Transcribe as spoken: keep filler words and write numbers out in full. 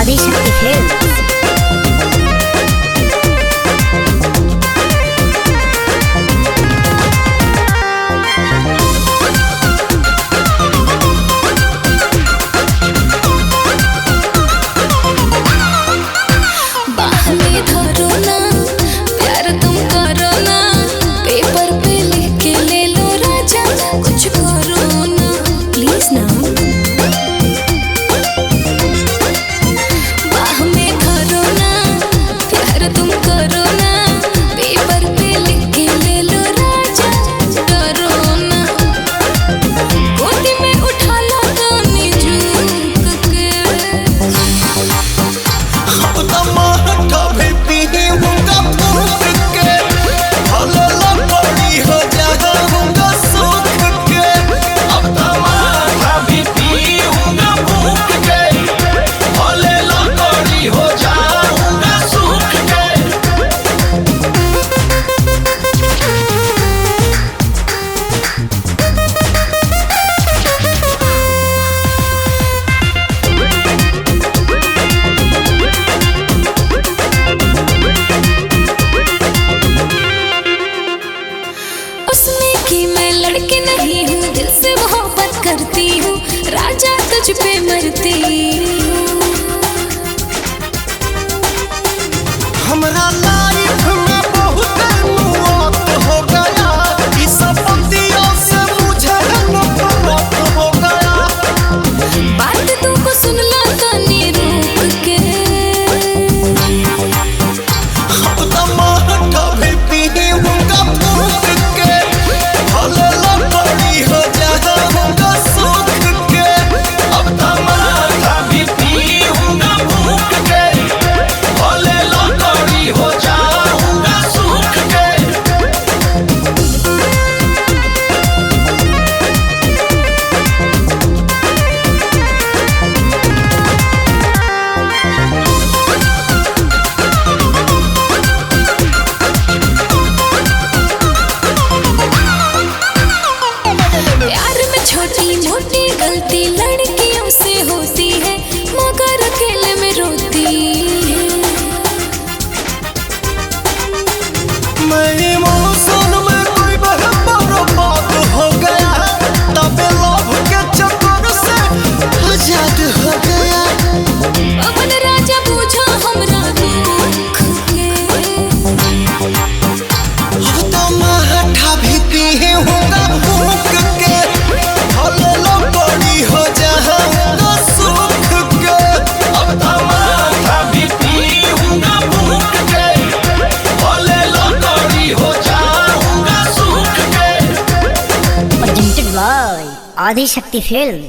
Adishakti films. लड़की नहीं हूँ, दिल से मोहब्बत करती हूँ, राजा तुझ पे मरती हूँ। हमरा लाइफ में बहुत मौत हो गया, इस पतियों से मुझे नफरत हो गया। बात तुमको सुन ला तनी रुक के, अब तो माथा भी पी हूँगा फूक के, भले लकड़ी हो जाऊँगा सूख के। अब तो माथा भी पी हूँगा फूक के, भले लकड़ी हो जाऊँगा सूख के। प्यार में छोटी मोटी गलती लड़कियों से होती है, मगर अकेले में रोती है। मैं इमोशन में कोई बर्बाद हो गया, तब लव के चक्कर से आजाद हो गया। अपन राजा पूछा हमरा दुख के, अब तो माथा भी पी हूँगा फूक के, भले लकड़ी हो जाऊँगा सूख के। अब तो माथा भी पी हूँगा फूक के, भले लकड़ी हो जाऊँगा सूख के। Presented by Adishakti films.